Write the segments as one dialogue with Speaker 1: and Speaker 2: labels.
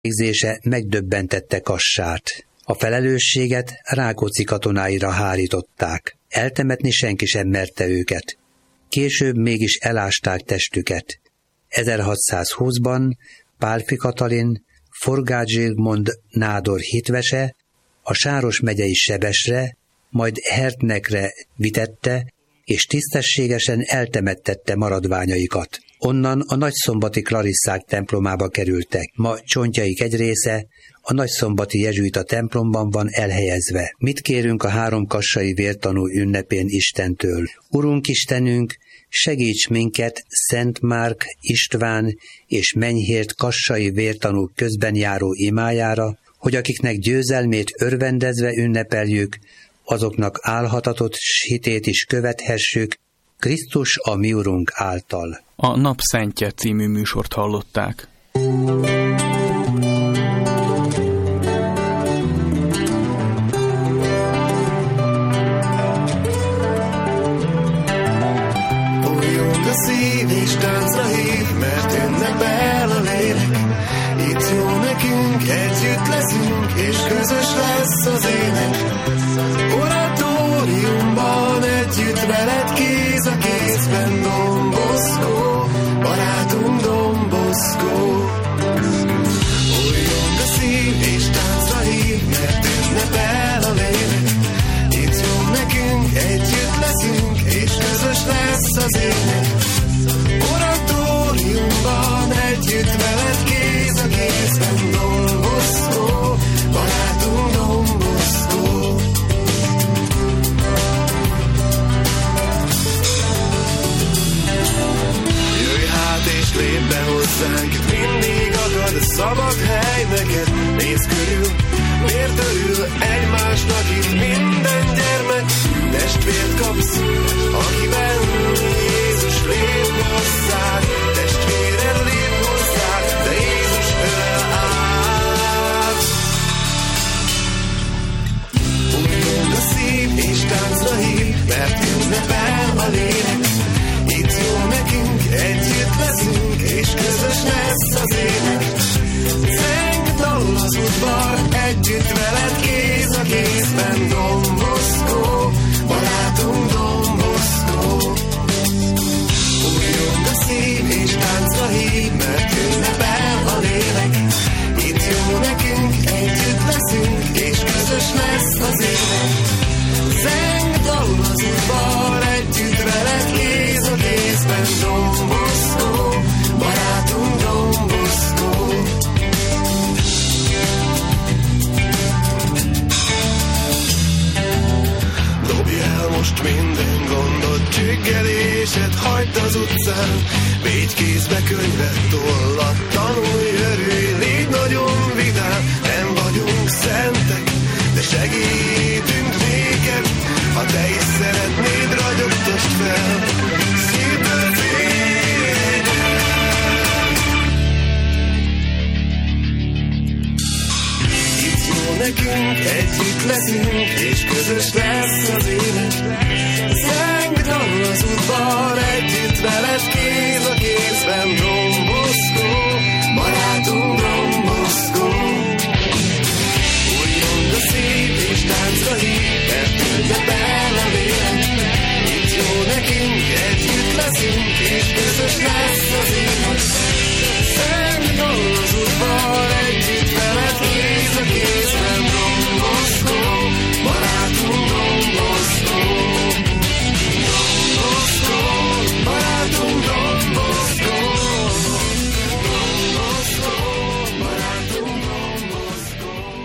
Speaker 1: végzése megdöbbentette Kassát. A felelősséget Rákóczi katonáira hárították. Eltemetni senki sem merte őket. Később mégis elásták testüket. 1620-ban Pálffy Katalin, Forgács Zsigmond nádor hitvese a Sáros megyei Sebesre, majd Hertnekre vitette, és tisztességesen eltemettette maradványaikat. Onnan a nagyszombati klarisszák templomába kerültek. Ma csontjaik egy része a nagyszombati jezsuita templomban van elhelyezve. Mit kérünk a 3 kassai vértanú ünnepén Istentől? Urunk Istenünk, segíts minket Szent Márk, István és Menyhért kassai vértanúk közben járó imájára, hogy akiknek győzelmét örvendezve ünnepeljük, azoknak álhatatott hitét is követhessük, Krisztus a mi Urunk által.
Speaker 2: A Napszentje című műsort hallották.
Speaker 3: Újjong a szív és táncra hív, mert ünnepel a lélek. Itt jó nekünk, együtt leszünk, és közös lesz az ének. Oratóriumban együtt veled kéz a kézben, Don Bosco, barátunk Don Bosco. Újjong a szív és táncra hív, mert ünnepel a lélek. Itt jó nekünk, együtt leszünk, és közös lesz az ének. Oratóriumban együtt veled kéz a kézben, Don Bosco, barátunk Don Bosco. Jöjj hát és lépj be hozzánk, itt mindig akad a szabad hely neked. Nézz körül, miért örül egymásnak itt minden gyermek? Testvért kapsz, akiben Jézus lép hozzád. Testvéred lép hozzád, de Jézus ölel át. Újjong a szív és táncra hív, mert ünnepel a lélek. Itt jó nekünk, együtt leszünk, és közös lesz az ének. Zeng dal az udvar, együtt veled kéz a kézben, Don Bosco, barátunk Don Bosco. Újjong a szív és táncra hív, mert ünnepel a lélek. Itt jó nekünk, együtt leszünk, és közös lesz az ének. Zeng dal az udvar, együtt veled kéz a kézben, Don Bosco, barátunk Don Bosco. Dobj el most minden gondot, csüggelésed, hagyd az utcán. Végy kézbe könyvet, tollat, tanulj, örülj, légy nagyon vidám. Nem vagyunk szentek, de segítünk néked. Ha te is szeretnéd, ragyogtasd fel szívből fényed. Itt jó nekünk, együtt leszünk, és közös lesz az élet. Zeng dal az udvar, együtt veled kéz a kézben, Don Bosco, barátunk Don Bosco. Újjong a szív és táncra hív, mert ünnepel a lélek. Itt jó nekünk, együtt leszünk, és közös lesz az élet. Zeng dal az udvar, együtt veled kéz a kézben, Don Bosco, barátunk Don Bosco. Don Bosco, barátunk Don Bosco. Don Bosco, barátunk Don Bosco.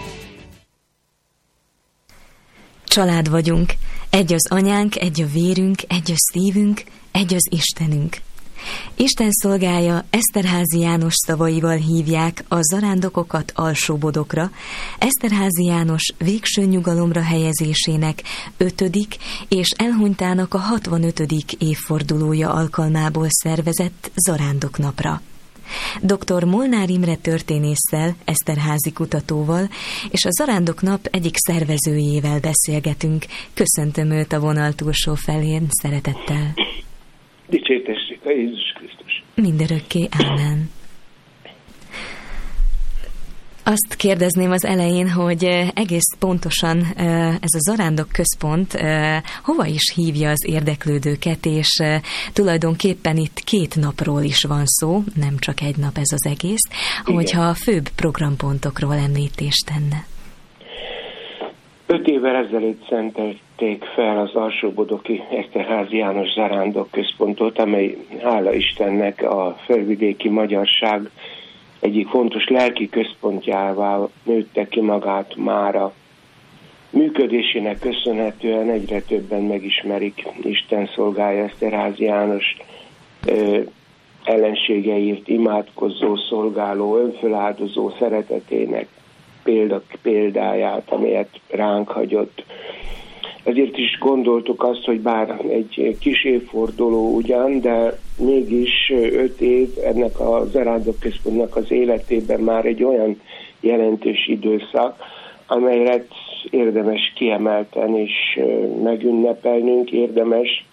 Speaker 4: Család vagyunk, egy az anyánk, egy a vérünk, egy a szívünk, egy az Istenünk. Isten szolgája Eszterházy János szavaival hívják a zarándokokat Alsóbodokra, Eszterházy János végső nyugalomra helyezésének 5. és elhunytának a 65. évfordulója alkalmából szervezett zarándoknapra. Dr. Molnár Imre történésszel, Eszterházy kutatóval és a Zarándoknap egyik szervezőjével beszélgetünk. Köszöntöm őt a vonal túlsó felén szeretettel.
Speaker 5: Dicsértessék a Jézus Krisztus.
Speaker 4: Mindörökké, ámen. Azt kérdezném az elején, hogy egész pontosan ez a Zarándok Központ hova is hívja az érdeklődőket, és tulajdonképpen itt 2 napról is van szó, nem csak egy nap ez az egész, hogyha a főbb programpontokról említést tenne.
Speaker 5: 5 évvel ezelőtt szentelték fel az Alsóbodoki Eszterházy János Zarándok Központot, amely hála Istennek a felvidéki magyarság egyik fontos lelki központjává nőtte ki magát mára. Működésének köszönhetően egyre többen megismerik Isten szolgája Eszterházy János ellenségeért imádkozó, szolgáló, önfeláldozó szeretetének példáját, amelyet ránk hagyott. Ezért is gondoltuk azt, hogy bár egy kis évforduló ugyan, de mégis 5 év ennek a Zarándok Központnak az életében már egy olyan jelentős időszak, amelyre érdemes kiemelten és megünnepelnünk, érdemes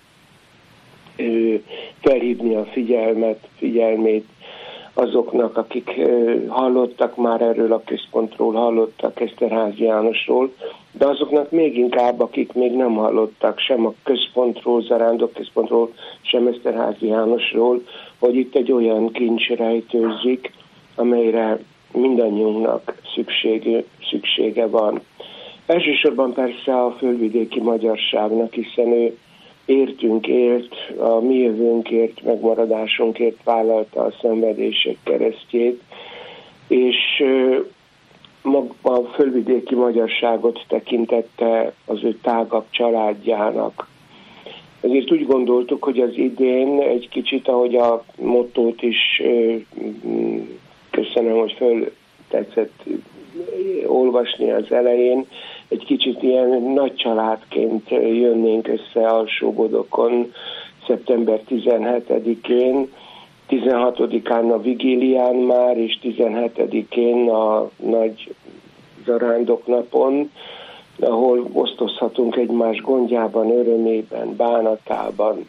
Speaker 5: felhívni a figyelmét azoknak, akik hallottak már erről a központról, hallottak Eszterházy Jánosról, de azoknak még inkább, akik még nem hallottak sem a központról, Zarándok Központról, sem Eszterházy Jánosról, hogy itt egy olyan kincs rejtőzik, amelyre mindannyiunknak szüksége van. Elsősorban persze a fölvidéki magyarságnak, hiszen ő értünk élt, a mi jövőnkért, megmaradásunkért vállalta a szenvedések keresztjét, és maga a fölvidéki magyarságot tekintette az ő tágabb családjának. Ezért úgy gondoltuk, hogy az idén egy kicsit, ahogy a mottót is köszönöm, hogy föl tetszett olvasni az elején, egy kicsit ilyen nagy családként jönnénk össze Alsóbodokon szeptember 17-én, 16-án a vigílián már, és 17-én a nagy Zarándok napon, ahol osztozhatunk egymás gondjában, örömében, bánatában.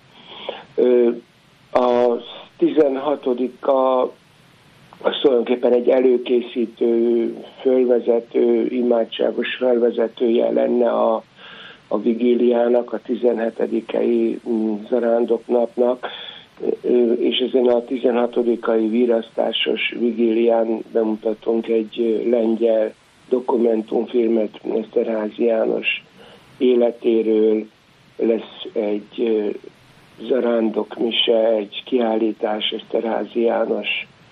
Speaker 5: A 16-a az tulajdonképpen egy előkészítő, fölvezető, imádságos felvezetője lenne a vigíliának, a 17-i Zarándok napnak, és ezen a 16-ai virasztásos vigílián bemutatunk egy lengyel dokumentumfilmet Eszterházy János életéről, lesz egy Zarándok mise, egy kiállítás Eszterházy János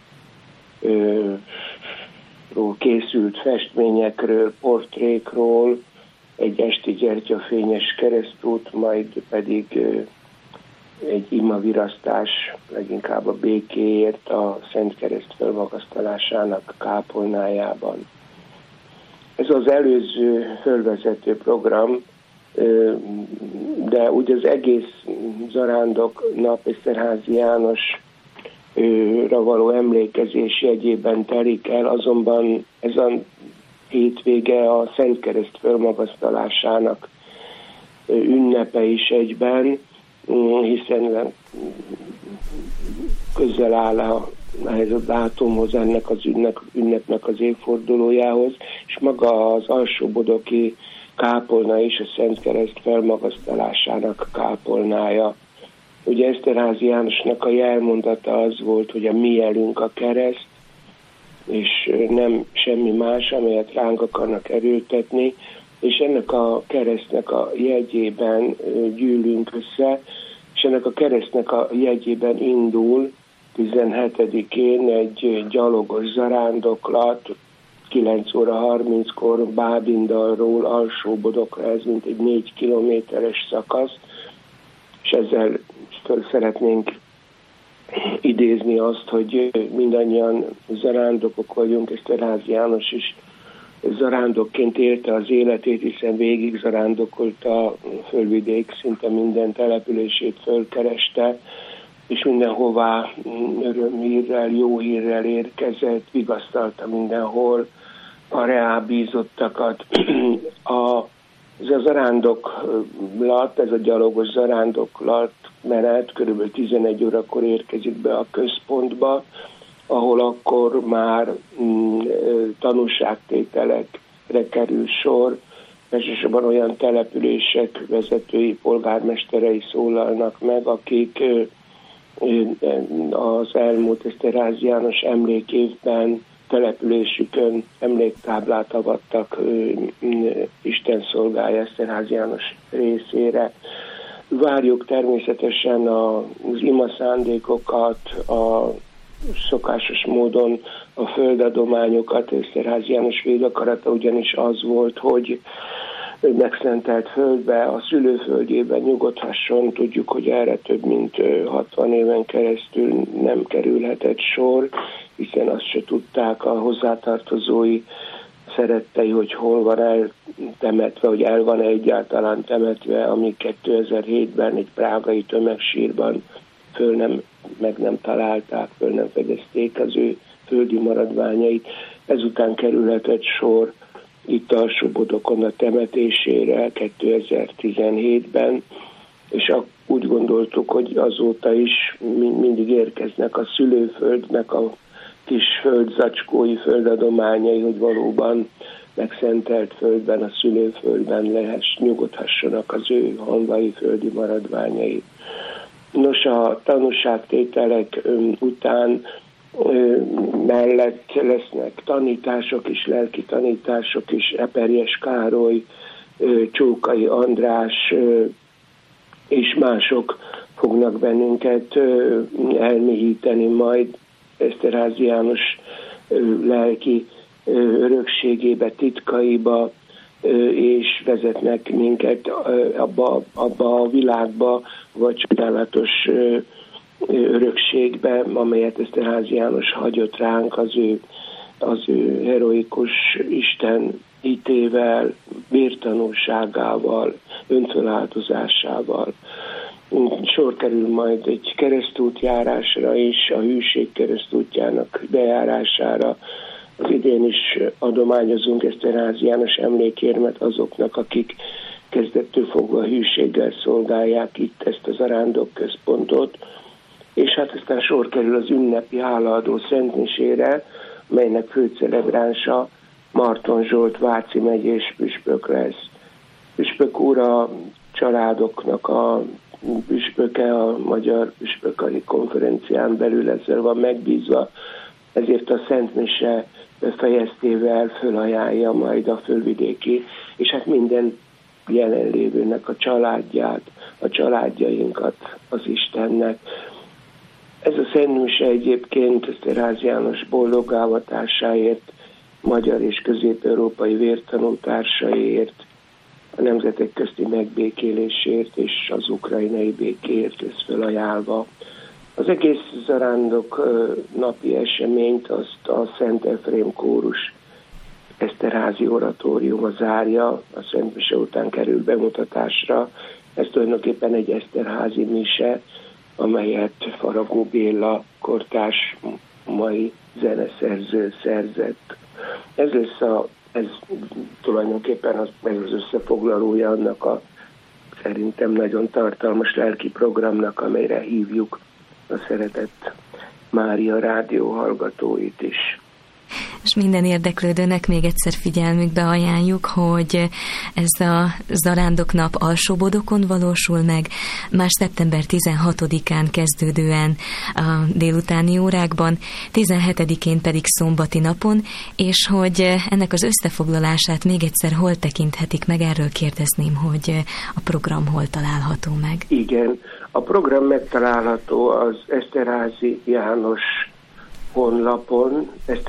Speaker 5: készült festményekről, portrékról, egy esti gyertyafényes keresztút, majd pedig egy imavirasztás, leginkább a békéért a Szent Kereszt felmagasztalásának kápolnájában. Ez az előző fölvezető program, de úgy az egész Zarándok nap Eszterházy Jánosra való emlékezés jegyében telik el, azonban ez a hétvége a Szent Kereszt felmagasztalásának ünnepe is egyben, hiszen közel áll ehhez a dátumhoz, ennek az ünnepnek az évfordulójához, és maga az alsóbodoki kápolna is a Szent Kereszt felmagasztalásának kápolnája. Ugye Eszterházy Jánosnak a jelmondata az volt, hogy a mi jelünk a kereszt, és nem semmi más, amelyet ránk akarnak erőltetni, és ennek a keresztnek a jegyében gyűlünk össze, és ennek a keresztnek a jegyében indul 17-én egy gyalogos zarándoklat, 9 óra 30-kor Bábindalról Alsóbodokra, ez mint egy 4 kilométeres szakasz, és ezzel szeretnénk idézni azt, hogy mindannyian zarándokok vagyunk, Eszterházy János is zarándokként élte az életét, hiszen végig zarándokolta a fölvidék, szinte minden települését fölkereste, és mindenhová örömhírrel, jó hírrel érkezett, vigasztalta mindenhol a reálbízottakat. Ez a zarándoklat, ez a gyalogos zarándoklat menet körülbelül 11 órakor érkezik be a központba, ahol akkor már tanúságtételekre kerül sor, elsősorban olyan települések vezetői, polgármesterei szólalnak meg, akik az elmúlt Eszterházy János emlékévben településükön emléktáblát avattak Isten szolgálja Eszterházy János részére. Várjuk természetesen az ima szándékokat, a szokásos módon a földadományokat. Eszterházy János védakarata ugyanis az volt, hogy megszentelt földbe, a szülőföldjében nyugodhasson. Tudjuk, hogy erre több mint 60 éven keresztül nem kerülhetett sor, hiszen azt se tudták a hozzátartozói, szerettei, hogy hol van eltemetve, hogy el van egyáltalán temetve, ami 2007-ben egy prágai tömegsírban meg nem találták, föl nem fedezték az ő földi maradványait. Ezután kerülhetett sor itt Alsó-Bodokon a temetésére 2017-ben, és úgy gondoltuk, hogy azóta is mindig érkeznek a szülőföldnek a kis földzacskói, földadományai, hogy valóban megszentelt földben, a szülőföldben nyugodhassanak az ő honvai földi maradványai. Nos, a tanúságtételek után mellett lesznek tanítások is, lelki tanítások is, Eperjes Károly, Csókai András és mások fognak bennünket elmélyíteni majd Eszterházy János lelki örökségébe, titkaiba, és vezetnek minket abba a világba, vagy csodálatos örökségbe, amelyet Eszterházy János hagyott ránk az ő heroikus Isten hitével, vértanúságával, önfeláldozásával. Sor kerül majd egy keresztútjárásra is, a hűség keresztútjának bejárására. Az idén is adományozunk Eszterházy János emlékérmet azoknak, akik kezdettől fogva hűséggel szolgálják itt ezt az arándokközpontot, és hát aztán sor kerül az ünnepi hálaadó szentmisére, melynek főcelebránsa Marton Zsolt Váci megyés püspök lesz. Püspök úr a családoknak a püspöke, a Magyar Püspökari Konferencián belül ezzel van megbízva, ezért a szentmise fejeztével fölajánlja majd a fölvidéki, és hát minden jelenlévőnek a családját, a családjainkat az Istennek. Ez a szentmise egyébként Eszterházy János boldogávatásáért, magyar és közép-európai vértanútársaiért, a nemzetek közti megbékélésért és az ukrajnai békéért lesz felajánlva. Az egész zarándok napi eseményt azt a Szent Efrém kórus Eszterházy oratóriuma zárja, a szentmise után kerül bemutatásra. Ez tulajdonképpen egy eszterházi mise, amelyet Faragó Béla kortárs mai zeneszerző szerzett. Ez tulajdonképpen az összefoglalója annak a szerintem nagyon tartalmas lelki programnak, amelyre hívjuk a szeretett Mária rádió hallgatóit is.
Speaker 4: És minden érdeklődőnek még egyszer figyelmükbe ajánljuk, hogy ez a zarándoknap Alsó-Bodokon valósul meg, már szeptember 16-án kezdődően a délutáni órákban, 17-én pedig szombati napon, és hogy ennek az összefoglalását még egyszer hol tekinthetik meg, erről kérdezném, hogy a program hol található meg.
Speaker 5: Igen, a program megtalálható az Eszterházy János honlapon,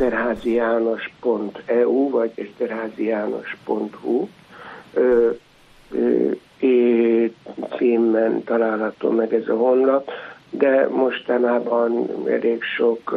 Speaker 5: eszterházyjános.eu vagy eszterházyjános.hu címen található meg ez a honlap, de mostanában elég sok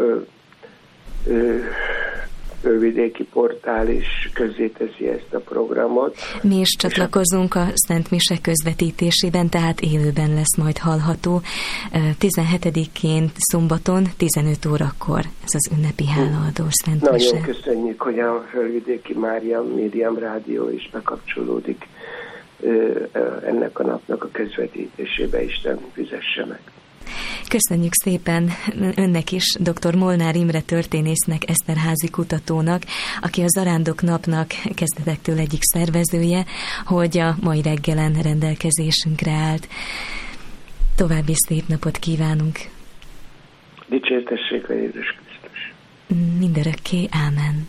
Speaker 5: fölvidéki portál is közzéteszi ezt a programot.
Speaker 4: Mi is csatlakozunk a Szent Mise közvetítésében, tehát élőben lesz majd hallható. 17-én szombaton 15 órakor ez az ünnepi hálaadós Szent Mise.
Speaker 5: Nagyon köszönjük, hogy a Fölvidéki Mária Médium Rádió is bekapcsolódik ennek a napnak a közvetítésébe. Isten fizesse meg.
Speaker 4: Köszönjük szépen önnek is, dr. Molnár Imre történésznek, Eszterházi kutatónak, aki a Zarándok napnak kezdetektől egyik szervezője, hogy a mai reggelen rendelkezésünkre állt. További szép napot kívánunk!
Speaker 5: Dicsértessék a Jézus Krisztus!
Speaker 4: Mindörökké, ámen!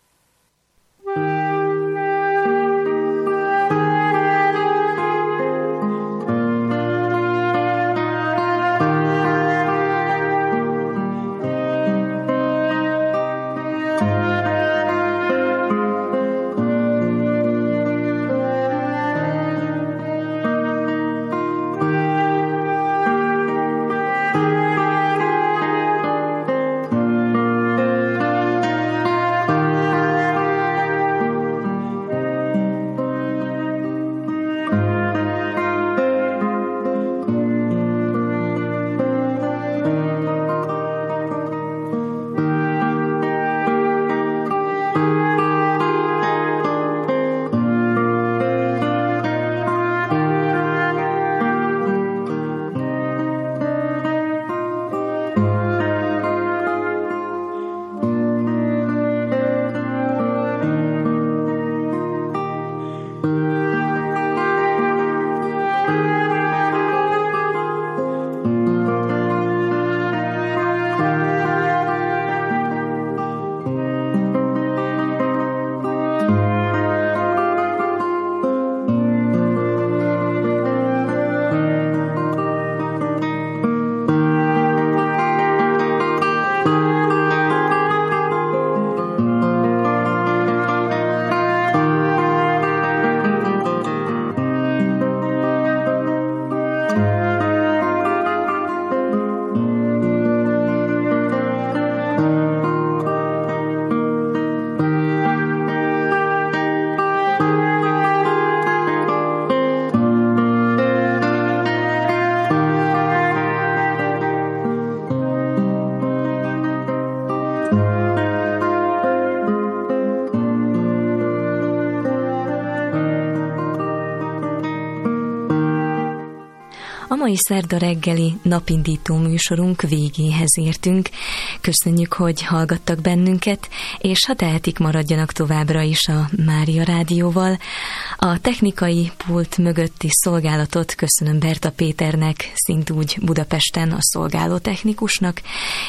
Speaker 4: A mai szerda reggeli napindító műsorunk végéhez értünk. Köszönjük, hogy hallgattak bennünket, és ha tehetik, maradjanak továbbra is a Mária Rádióval. A technikai pult mögötti szolgálatot köszönöm Berta Péternek, szintúgy Budapesten a szolgálótechnikusnak,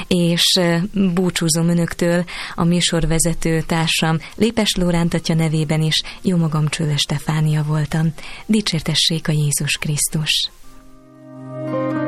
Speaker 4: és búcsúzom önöktől a műsorvezető társam Lépes Lóránt atya nevében is, jó magam Csölle Stefánia voltam. Dicsértessék a Jézus Krisztus!